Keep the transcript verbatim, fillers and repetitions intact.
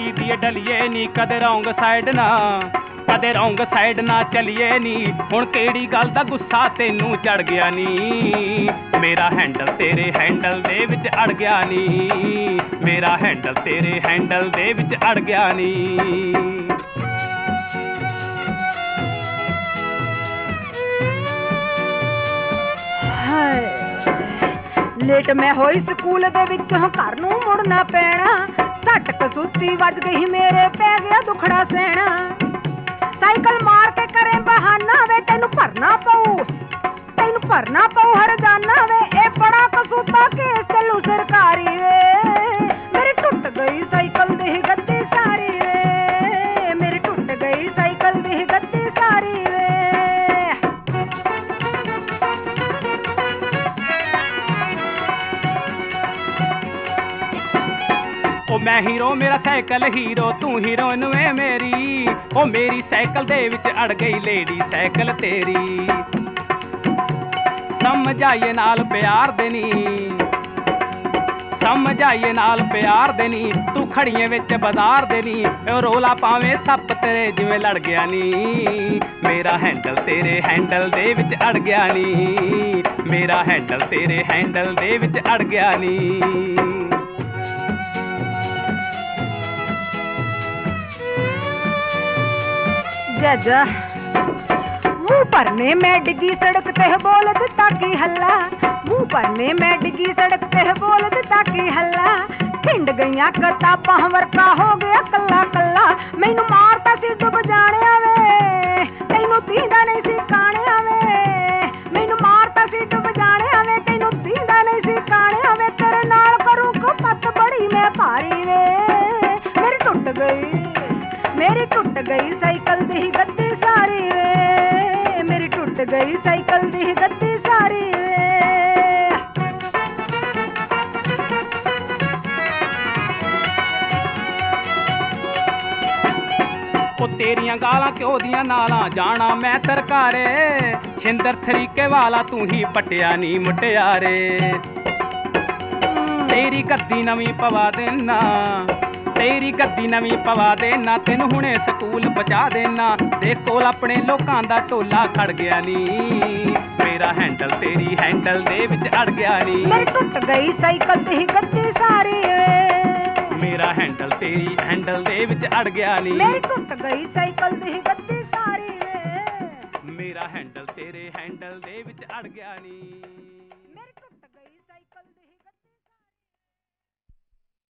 ਹੋਈ ਦੀ ਡਲੀਏ ਨੀ ਕਦੇ ਰੌਂਗ ਸਾਈਡ ਨਾ ਕਦੇ ਰੌਂਗ ਸਾਈਡ ਨਾ ਚਲੀਏ ਨੀ ਹੁਣ ਕਿਹੜੀ ਗੱਲ ਦਾ ਗੁੱਸਾ ਤੈਨੂੰ ਚੜ ਗਿਆ ਨੀ ਮੇਰਾ ਹੈਂਡਲ ਤੇਰੇ ਹੈਂਡਲ ਦੇ ਵਿੱਚ ਅੜ ਗਿਆ ਨੀ ਮੇਰਾ ਹੈਂਡਲ ਤੇਰੇ ਹੈਂਡਲ ਦੇ ਵਿੱਚ ਅੜ ਗਿਆ ਨੀ ਲੇਟ ਮੈਂ ਹੋਈ ਸਕੂਲ ਦੇ ਵਿੱਚੋਂ ਘਰ ਨੂੰ ਮੁੜਨਾ ਪੈਣਾ ਝੱਟ ਕਸੂਤੀ ਵੱਜ ਗਈ ਮੇਰੇ ਪੈ ਗਿਆ ਦੁਖੜਾ ਸਹਿਣਾ ਸਾਈਕਲ ਮਾਰ ਕੇ ਕਰੇ ਬਹਾਨਾ ਵੇ ਤੈਨੂੰ ਭਰਨਾ ਪਊ ਤੈਨੂੰ ਭਰਨਾ ਪਊ ਹਰਜਾਨਾ ਵੇ ਇਹ ਬੜਾ ਕਸੂਤਾ ਕੇਸ ਚੱਲੂ ਸਰਕਾਰੀ ਵੇ ਮੇਰੀ ਟੁੱਟ ਗਈ ਸਾਈਕਲ ਦੀ ਗੱਡੀ ਸਾਰੀ ਵੇ ਮੇਰੀ ਟੁੱਟ ਗਈ ਸਾਈਕਲ ਦੀ ਗੱਡੀ ਸਾਰੀ ਵੇ ਉਹ ਮੈਂ ਹੀਰੋ ਮੇਰਾ ਸਾਈਕਲ ਹੀਰੋ ਤੂੰ ਹੀਰੋਇਨ ਵੇ ਮੇਰੀ ਉਹ ਮੇਰੀ ਸਾਈਕਲ ਦੇ ਵਿੱਚ ਅੜ ਗਈ ਲੇਡੀ ਸਾਈਕਲ ਤੇਰੀ ਸਮਝਾਈਏ ਨਾਲ ਪਿਆਰ ਦੇਣੀ ਸਮਝਾਈਏ ਨਾਲ ਪਿਆਰ ਦੇਣੀ ਤੂੰ ਖੜੀਏ ਵਿੱਚ ਬਾਜ਼ਾਰ ਦੇਣੀ ਰੋਲਾ ਪਾਵੇਂ ਸੱਪ ਤੇਰੇ ਜਿਵੇਂ ਲੜ ਗਿਆ ਨੀ ਮੇਰਾ ਹੈਂਡਲ ਤੇਰੇ ਹੈਂਡਲ ਦੇ ਵਿੱਚ ਅੜ ਗਿਆ ਨੀ ਮੇਰਾ ਹੈਂਡਲ ਤੇਰੇ ਹੈਂਡਲ ਦੇ ਵਿੱਚ ਅੜ ਗਿਆ ਨੀ जा मुंह पर में मैं डिगी सड़क ते बोल दिता की हल्ला मुंह पर में मैं डिगी सड़क ते बोल दिता की हल्ला खिंड गईया किताबां वर्का हो गया कल्ला कल्ला मैनू मारता सी डुब जाने वे तैनू दींदा नहीं सी काने वे मैनू मारता सी डुब जाने वे तैनू दींदा नहीं सी काने वे तेरे नाल करूं कपत बड़ी मैं भारी वे मेरी टुट गई मेरी टुट गई साइकिल दी गद्दी सारी वे मेरी टुट गई साइकिल दी गद्दी सारी वे ਉਹ ਤੇਰੀਆਂ ਗਾਲਾਂ ਕਿਉਂ ਦੀਆਂ ਨਾਲਾਂ ਜਾਣਾ ਮੈਂ ਤਰਕਾਰੇ ਛਿੰਦਰ ਤਰੀਕੇ ਵਾਲਾ ਤੂੰ ਹੀ ਪਟਿਆ ਨੀ ਮੁਟਿਆਰੇ ਤੇਰੀ ਗੱਦੀ ਨਵੀਂ ਪਵਾ ਦੇਣਾ ਤੇਰੀ ਗੱਦੀ ਨਵੀਂ ਪਵਾ ਦੇਣਾ ਤੈਨੂੰ ਹੁਣੇ ਸਕੂਲ ਪਹੁੰਚਾ ਦੇਣਾ ਦੇ ਕੋਲ ਆਪਣੇ ਲੋਕਾਂ ਦਾ ਟੋਲਾ ਖੜ ਗਿਆ ਨੀ ਮੇਰਾ ਹੈਂਡਲ ਤੇਰੀ ਹੈਂਡਲ ਦੇ ਵਿੱਚ ਅੜ ਗਿਆ ਨੀ ਮੇਰੀ ਟੁੱਟ ਗਈ ਸਾਈਕਲ ਦੀ ਗੱਡੀ ਸਾਰੀ ਵੇ ਮੇਰਾ ਹੈਂਡਲ ਤੇਰੀ ਹੈਂਡਲ ਦੇ ਵਿੱਚ ਅੜ ਗਿਆ ਨੀ ਮੇਰੀ ਟੁੱਟ ਗਈ ਸਾਈਕਲ ਦੀ ਗੱਡੀ ਸਾਰੀ ਵੇ ਮੇਰਾ ਹੈਂਡਲ ਤੇਰੇ ਹੈਂਡਲ ਦੇ ਵਿੱਚ ਅੜ ਗਿਆ ਨੀ